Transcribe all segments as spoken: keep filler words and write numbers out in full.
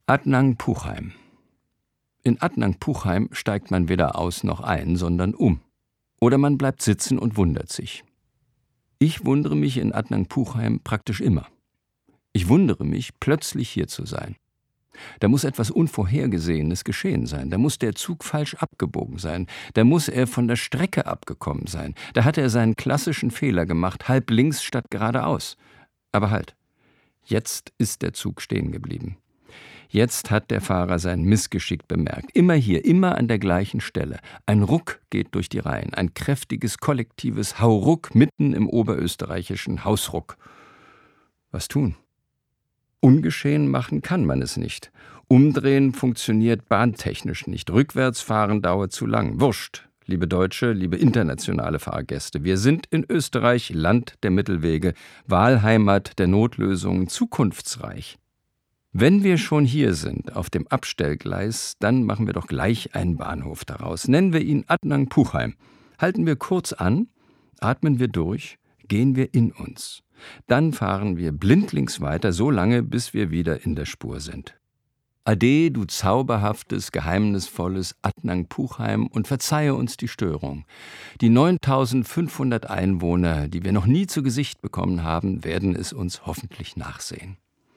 Adnang-Puchheim. In Adnang-Puchheim steigt man weder aus noch ein, sondern um. Oder man bleibt sitzen und wundert sich. Ich wundere mich in Adnang-Puchheim praktisch immer. Ich wundere mich, plötzlich hier zu sein. Da muss etwas Unvorhergesehenes geschehen sein. Da muss der Zug falsch abgebogen sein. Da muss er von der Strecke abgekommen sein. Da hat er seinen klassischen Fehler gemacht, halb links statt geradeaus. Aber halt, jetzt ist der Zug stehen geblieben. Jetzt hat der Fahrer sein Missgeschick bemerkt. Immer hier, immer an der gleichen Stelle. Ein Ruck geht durch die Reihen. Ein kräftiges, kollektives Hauruck mitten im oberösterreichischen Hausruck. Was tun? Ungeschehen machen kann man es nicht. Umdrehen funktioniert bahntechnisch nicht. Rückwärtsfahren dauert zu lang. Wurscht, liebe Deutsche, liebe internationale Fahrgäste. Wir sind in Österreich, Land der Mittelwege, Wahlheimat der Notlösungen, zukunftsreich. Wenn wir schon hier sind, auf dem Abstellgleis, dann machen wir doch gleich einen Bahnhof daraus. Nennen wir ihn Adnang-Puchheim. Halten wir kurz an, atmen wir durch, gehen wir in uns. Dann fahren wir blindlings weiter, so lange, bis wir wieder in der Spur sind. Ade, du zauberhaftes, geheimnisvolles Adnang-Puchheim, und verzeihe uns die Störung. Die neuntausendfünfhundert Einwohner, die wir noch nie zu Gesicht bekommen haben, werden es uns hoffentlich nachsehen.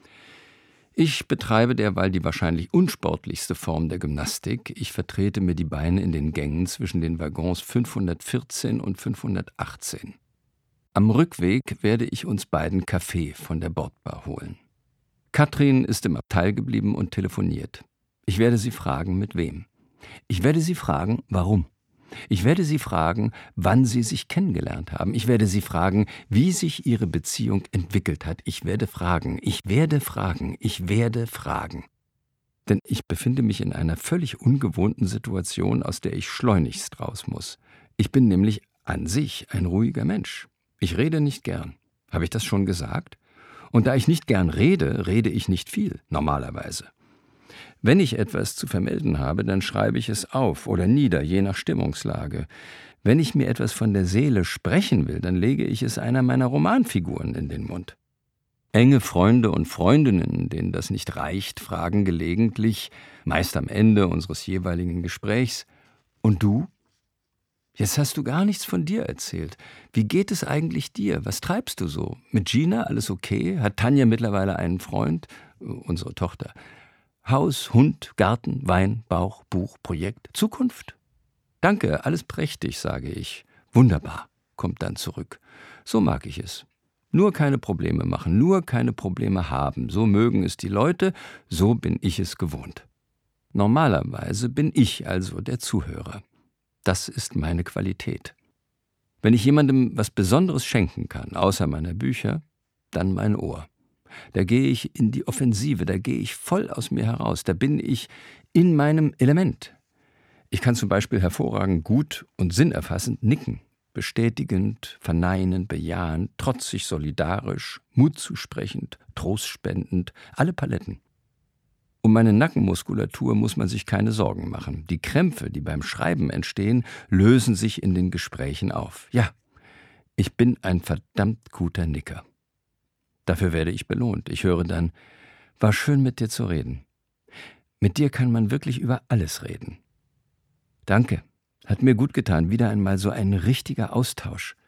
Ich betreibe derweil die wahrscheinlich unsportlichste Form der Gymnastik. Ich vertrete mir die Beine in den Gängen zwischen den Waggons fünfhundertvierzehn und fünfhundertachtzehn. Am Rückweg werde ich uns beiden Kaffee von der Bordbar holen. Katrin ist im Abteil geblieben und telefoniert. Ich werde sie fragen, mit wem. Ich werde sie fragen, warum. Ich werde sie fragen, wann sie sich kennengelernt haben. Ich werde sie fragen, wie sich ihre Beziehung entwickelt hat. Ich werde fragen, ich werde fragen, ich werde fragen. Denn ich befinde mich in einer völlig ungewohnten Situation, aus der ich schleunigst raus muss. Ich bin nämlich an sich ein ruhiger Mensch. Ich rede nicht gern. Habe ich das schon gesagt? Und da ich nicht gern rede, rede ich nicht viel, normalerweise. Wenn ich etwas zu vermelden habe, dann schreibe ich es auf oder nieder, je nach Stimmungslage. Wenn ich mir etwas von der Seele sprechen will, dann lege ich es einer meiner Romanfiguren in den Mund. Enge Freunde und Freundinnen, denen das nicht reicht, fragen gelegentlich, meist am Ende unseres jeweiligen Gesprächs: Und du? Jetzt hast du gar nichts von dir erzählt. Wie geht es eigentlich dir? Was treibst du so? Mit Gina alles okay? Hat Tanja mittlerweile einen Freund? Unsere Tochter. Haus, Hund, Garten, Wein, Bauch, Buch, Projekt, Zukunft? Danke, alles prächtig, sage ich. Wunderbar, kommt dann zurück. So mag ich es. Nur keine Probleme machen, nur keine Probleme haben. So mögen es die Leute, so bin ich es gewohnt. Normalerweise bin ich also der Zuhörer. Das ist meine Qualität. Wenn ich jemandem was Besonderes schenken kann, außer meiner Bücher, dann mein Ohr. Da gehe ich in die Offensive, da gehe ich voll aus mir heraus, da bin ich in meinem Element. Ich kann zum Beispiel hervorragend gut und sinnerfassend nicken, bestätigend, verneinend, bejahend, trotzig, solidarisch, mutzusprechend, trostspendend, alle Paletten. Um meine Nackenmuskulatur muss man sich keine Sorgen machen. Die Krämpfe, die beim Schreiben entstehen, lösen sich in den Gesprächen auf. Ja, ich bin ein verdammt guter Nicker. Dafür werde ich belohnt. Ich höre dann: War schön, mit dir zu reden. Mit dir kann man wirklich über alles reden. Danke, hat mir gut getan. Wieder einmal so ein richtiger Austausch.